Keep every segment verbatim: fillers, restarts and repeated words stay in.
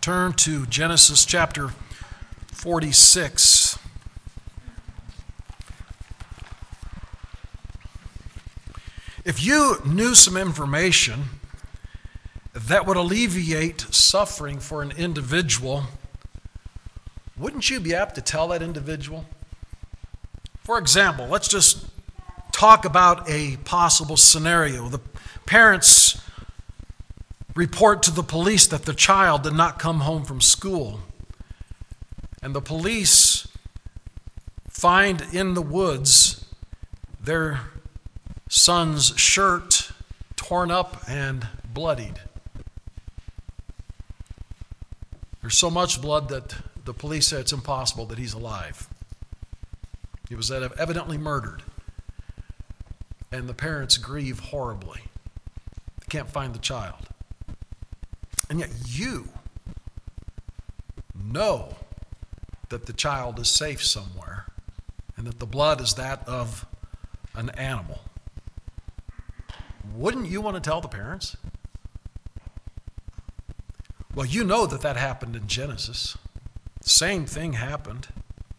turn to Genesis chapter forty-six. If you knew some information that would alleviate suffering for an individual, wouldn't you be apt to tell that individual? For example, let's just talk about a possible scenario. The parents report to the police that the child did not come home from school, and the police find in the woods their son's shirt torn up and bloodied. There's so much blood that the police say it's impossible that he's alive. He was evidently murdered. And the parents grieve horribly. They can't find the child. And yet you know that the child is safe somewhere and that the blood is that of an animal. Wouldn't you want to tell the parents? Well, you know that that happened in Genesis. Same thing happened.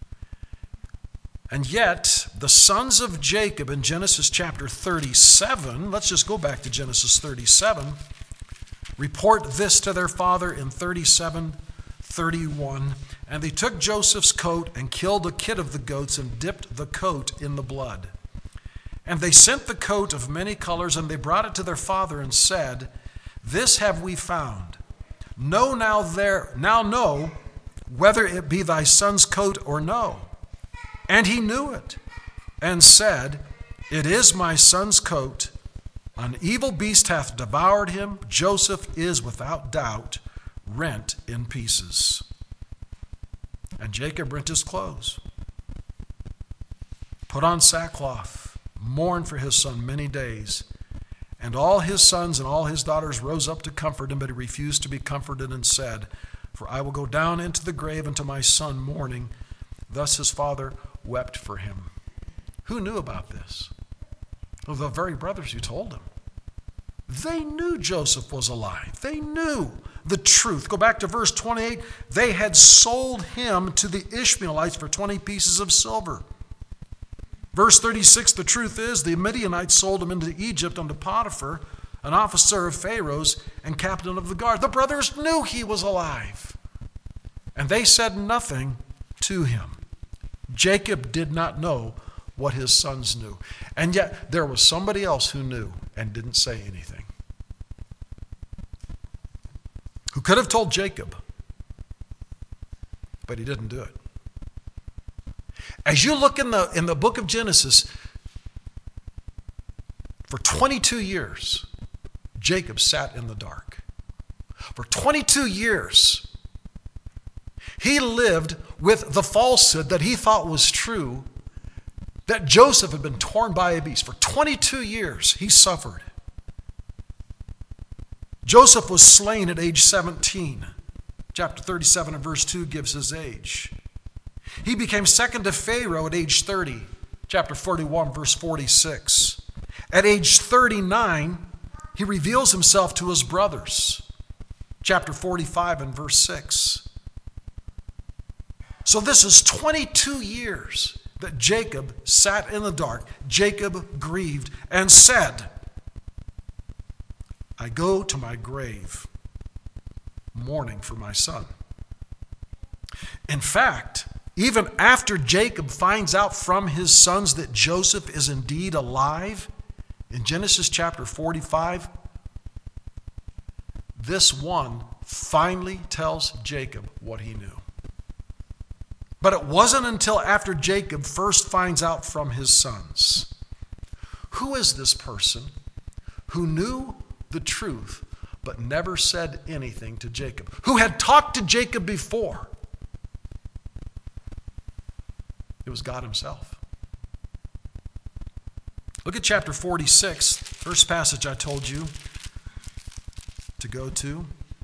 And yet, the sons of Jacob in Genesis chapter thirty-seven, let's just go back to Genesis thirty-seven, report this to their father in thirty-seven thirty-one. And they took Joseph's coat and killed a kid of the goats and dipped the coat in the blood. And they sent the coat of many colors, and they brought it to their father and said, "This have we found. Know now there now know whether it be thy son's coat or no." And he knew it, and said, "It is my son's coat. An evil beast hath devoured him. Joseph is without doubt rent in pieces." And Jacob rent his clothes, put on sackcloth, mourned for his son many days. And all his sons and all his daughters rose up to comfort him, but he refused to be comforted and said, "For I will go down into the grave unto my son mourning." Thus his father wept for him. Who knew about this? Well, the very brothers who told him. They knew Joseph was alive. They knew the truth. Go back to verse twenty-eight. They had sold him to the Ishmaelites for twenty pieces of silver. Verse thirty-six, the truth is, the Midianites sold him into Egypt unto Potiphar, an officer of Pharaoh's and captain of the guard. The brothers knew he was alive, and they said nothing to him. Jacob did not know what his sons knew. And yet there was somebody else who knew and didn't say anything. Who could have told Jacob, but he didn't do it. As you look in the, in the book of Genesis, for twenty-two years, Jacob sat in the dark. For twenty-two years, he lived with the falsehood that he thought was true, that Joseph had been torn by a beast. For twenty-two years, he suffered. Joseph was slain at age seventeen. Chapter thirty-seven and verse two gives his age. He became second to Pharaoh at age thirty. Chapter forty-one, verse forty-six. At age thirty-nine, he reveals himself to his brothers. Chapter forty-five and verse six. So this is twenty-two years that Jacob sat in the dark. Jacob grieved and said, "I go to my grave mourning for my son." In fact, even after Jacob finds out from his sons that Joseph is indeed alive, in Genesis chapter forty-five, this one finally tells Jacob what he knew. But it wasn't until after Jacob first finds out from his sons. Who is this person who knew the truth but never said anything to Jacob? Who had talked to Jacob before? It was God himself. Look at chapter forty-six, first passage I told you to go to.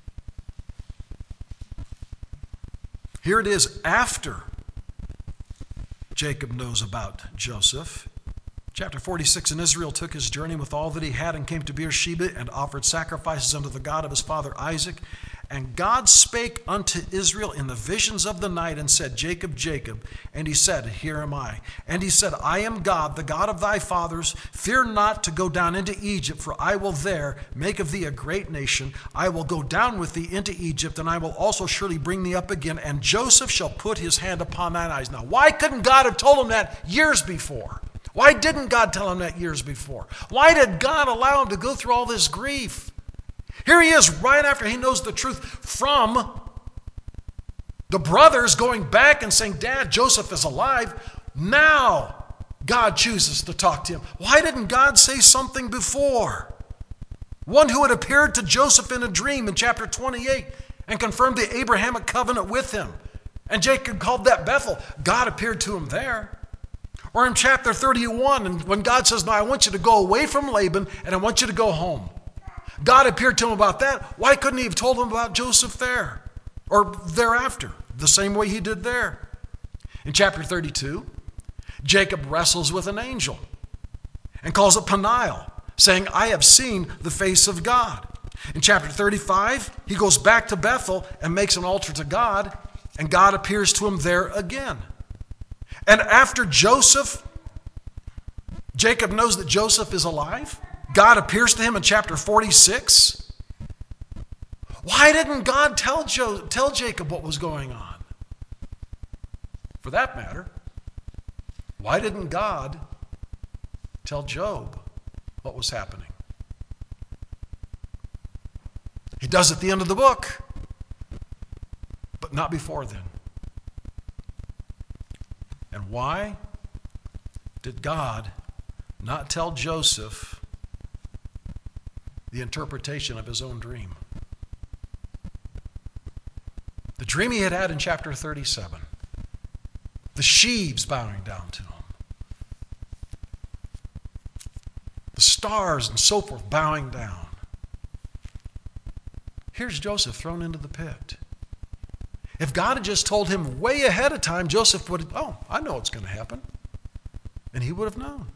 Here it is after Jacob knows about Joseph. Chapter forty-six, and Israel took his journey with all that he had and came to Beersheba and offered sacrifices unto the God of his father Isaac. And God spake unto Israel in the visions of the night and said, Jacob, Jacob. And he said, Here am I. And he said, I am God, the God of thy fathers. Fear not to go down into Egypt, for I will there make of thee a great nation. I will go down with thee into Egypt, and I will also surely bring thee up again. And Joseph shall put his hand upon thine eyes. Now, why couldn't God have told him that years before? Why didn't God tell him that years before? Why did God allow him to go through all this grief? Here he is right after he knows the truth from the brothers going back and saying, Dad, Joseph is alive. Now God chooses to talk to him. Why didn't God say something before? One who had appeared to Joseph in a dream in chapter twenty-eight and confirmed the Abrahamic covenant with him. And Jacob called that Bethel. God appeared to him there. Or in chapter thirty-one, and when God says, now I want you to go away from Laban and I want you to go home. God appeared to him about that. Why couldn't he have told him about Joseph there? Or thereafter, the same way he did there. In chapter thirty-two, Jacob wrestles with an angel and calls it Peniel, saying, I have seen the face of God. In chapter thirty-five, he goes back to Bethel and makes an altar to God, and God appears to him there again. And after Joseph, Jacob knows that Joseph is alive. God appears to him in chapter forty-six. Why didn't God tell, jo- tell Jacob what was going on? For that matter, why didn't God tell Job what was happening? He does at the end of the book, but not before then. And why did God not tell Joseph the interpretation of his own dream? The dream he had had in chapter thirty-seven. The sheaves bowing down to him. The stars and so forth bowing down. Here's Joseph thrown into the pit. If God had just told him way ahead of time, Joseph would have, oh, I know what's going to happen. And he would have known.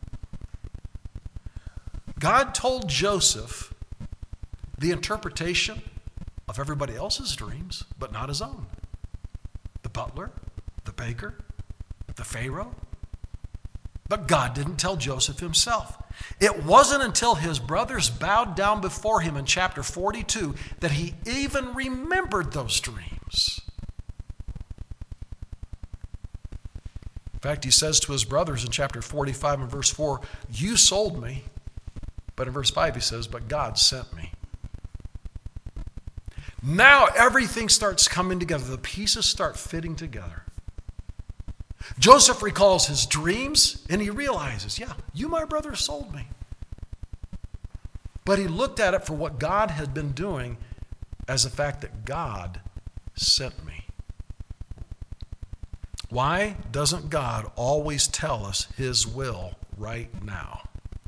God told Joseph the interpretation of everybody else's dreams, but not his own. The butler, the baker, the Pharaoh. But God didn't tell Joseph himself. It wasn't until his brothers bowed down before him in chapter forty-two that he even remembered those dreams. In fact, he says to his brothers in chapter forty-five and verse four, you sold me. But in verse five he says, but God sent me. Now everything starts coming together. The pieces start fitting together. Joseph recalls his dreams and he realizes, yeah, you, my brother, sold me. But he looked at it for what God had been doing as the fact that God sent me. Why doesn't God always tell us his will right now?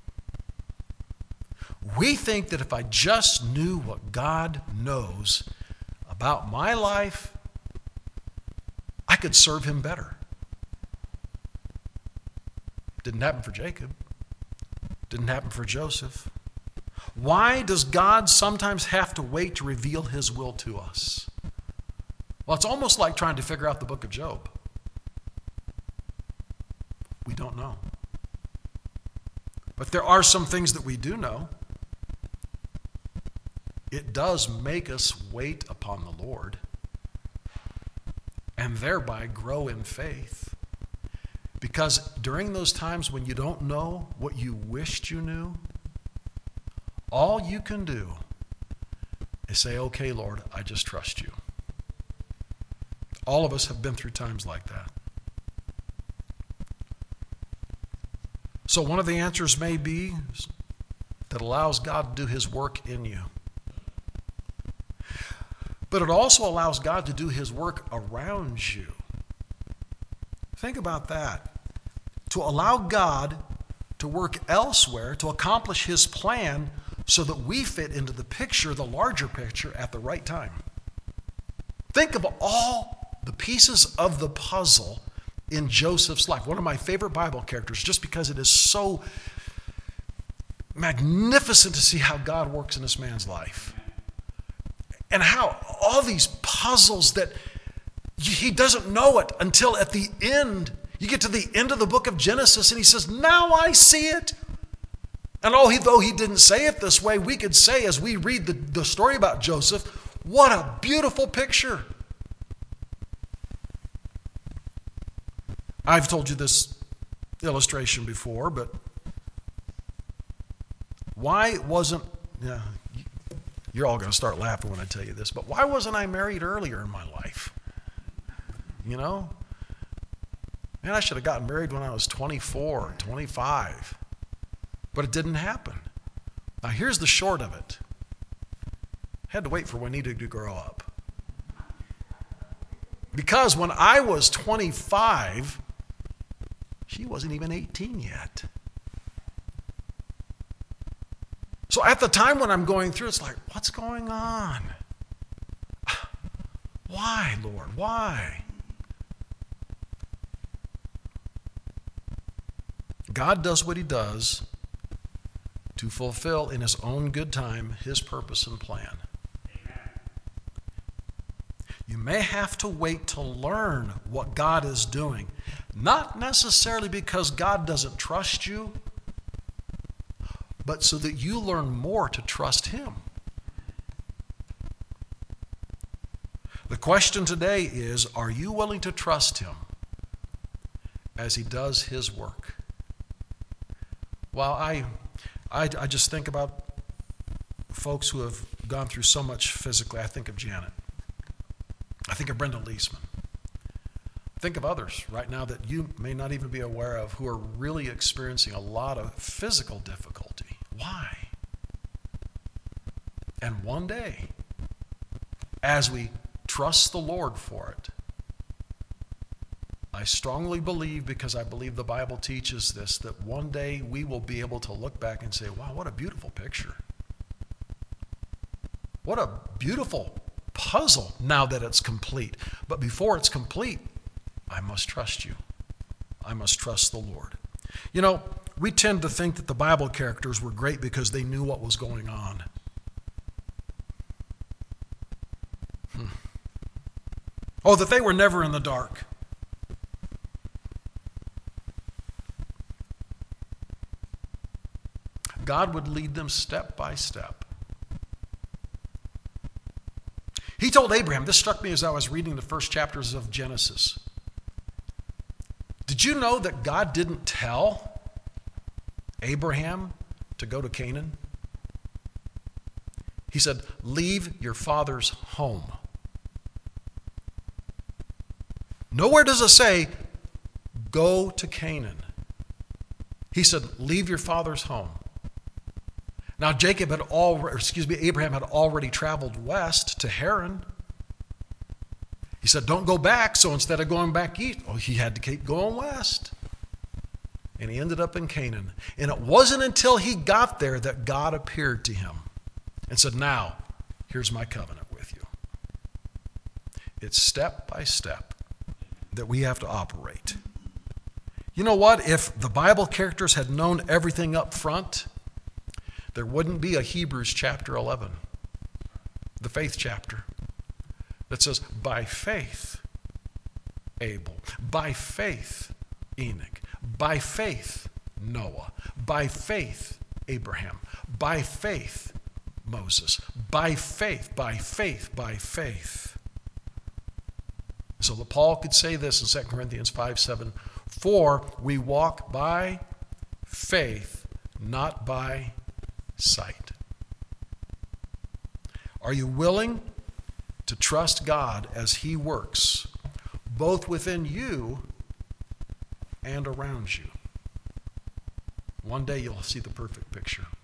We think that if I just knew what God knows about my life, I could serve him better. Didn't happen for Jacob. Didn't happen for Joseph. Why does God sometimes have to wait to reveal his will to us? Well, it's almost like trying to figure out the book of Job. We don't know. But there are some things that we do know. It does make us wait upon the Lord and thereby grow in faith. Because during those times when you don't know what you wished you knew, all you can do is say, okay, Lord, I just trust you. All of us have been through times like that. So one of the answers may be that allows God to do his work in you. But it also allows God to do his work around you. Think about that. To allow God to work elsewhere, to accomplish his plan so that we fit into the picture, the larger picture, at the right time. Think of all the pieces of the puzzle in Joseph's life. One of my favorite Bible characters, just because it is so magnificent to see how God works in this man's life. And how all these puzzles that he doesn't know it until at the end. You get to the end of the book of Genesis and he says, now I see it. And although he didn't say it this way, we could say as we read the, the story about Joseph, what a beautiful picture. I've told you this illustration before, but why wasn't, yeah, you're all going to start laughing when I tell you this, but why wasn't I married earlier in my life? You know? Man, I should have gotten married when I was twenty-four, twenty-five. But it didn't happen. Now here's the short of it. I had to wait for Juanita to grow up. Because when I was twenty-five, she wasn't even eighteen yet. So at the time when I'm going through, it's like, what's going on? Why, Lord? Why? God does what he does to fulfill in his own good time his purpose and plan. Amen. You may have to wait to learn what God is doing, not necessarily because God doesn't trust you, but so that you learn more to trust him. The question today is, are you willing to trust him as he does his work? Well, I, I, I just think about folks who have gone through so much physically. I think of Janet. I think of Brenda Leesman. Think of others right now that you may not even be aware of who are really experiencing a lot of physical difficulty. Why? And one day, as we trust the Lord for it, I strongly believe, because I believe the Bible teaches this, that one day we will be able to look back and say, wow, what a beautiful picture. What a beautiful puzzle now that it's complete. But before it's complete, I must trust you. I must trust the Lord. You know, we tend to think that the Bible characters were great because they knew what was going on. Hmm. Oh, that they were never in the dark. God would lead them step by step. He told Abraham, this struck me as I was reading the first chapters of Genesis. Did you know that God didn't tell Abraham to go to Canaan? He said, leave your father's home. Nowhere does it say, go to Canaan. He said, leave your father's home. Now Jacob had already, excuse me, Abraham had already traveled west to Haran. He said, don't go back. So instead of going back east, oh, he had to keep going west. And he ended up in Canaan. And it wasn't until he got there that God appeared to him and said, now, here's my covenant with you. It's step by step that we have to operate. You know what? If the Bible characters had known everything up front, there wouldn't be a Hebrews chapter eleven, the faith chapter, that says, by faith, Abel, by faith, Enoch, by faith, Noah, by faith, Abraham, by faith, Moses, by faith, by faith, by faith. So that Paul could say this in Second Corinthians five seven, for we walk by faith, not by sight. Are you willing to trust God as he works, both within you and around you? One day you'll see the perfect picture.